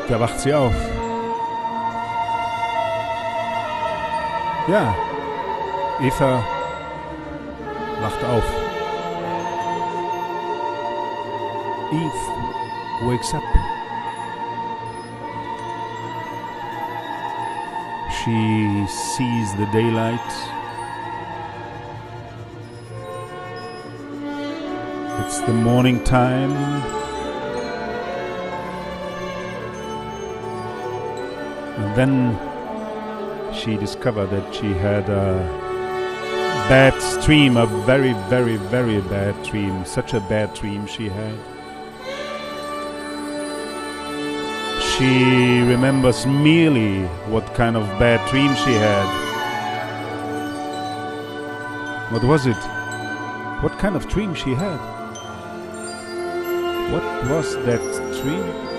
Da wacht sie auf. Ja, Eva wacht auf. Eve wakes up. She sees the daylight. It's the morning time. And then she discovered that she had a bad dream, a very, very, very bad dream. Such a bad dream she had. She remembers merely what kind of bad dream she had. What was it? What kind of dream she had? What was that dream?